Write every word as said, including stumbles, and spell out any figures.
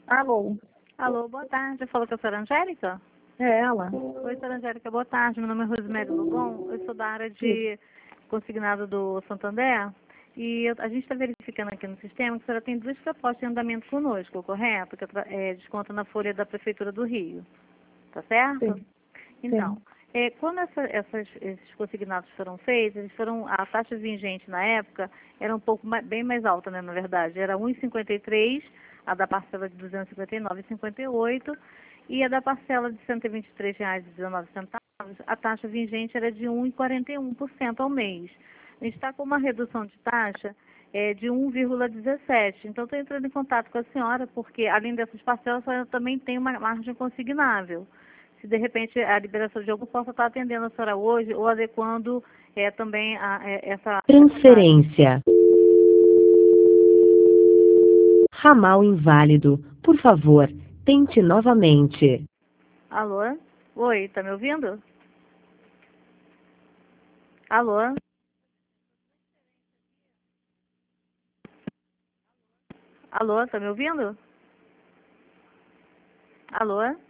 Alô? Alô, boa tarde. Falou com a senhora Angélica? É ela? Oi, senhora Angélica, boa tarde. Meu nome é Rosemary Lugon. Eu sou da área de consignado do Santander. E eu- a gente está verificando aqui no sistema que a senhora tem duas propostas de andamento conosco, correto? Que é tra- é desconto na folha da Prefeitura do Rio. Tá certo? Sim. Então, Sim. é, quando essa- essas- esses consignados foram feitos, eles foram, a taxa vigente na época era um pouco mais, bem mais alta, né, na verdade. Era um vírgula cinquenta e três, a da parcela de duzentos e cinquenta e nove vírgula cinquenta e oito, e a da parcela de cento e vinte e três reais e dezenove centavos, a taxa vigente era de um vírgula quarenta e um por cento ao mês. A gente está com uma redução de taxa é, de um vírgula dezessete. Então, estou entrando em contato com a senhora, porque além dessas parcelas, a senhora também tem uma margem consignável. Se de repente a liberação de algum possa estar atendendo a senhora hoje ou adequando é, também a, é, essa, essa taxa. Transferência. Ramal inválido. Por favor, tente novamente. Alô? Oi, tá me ouvindo? Alô? Alô, tá me ouvindo? Alô?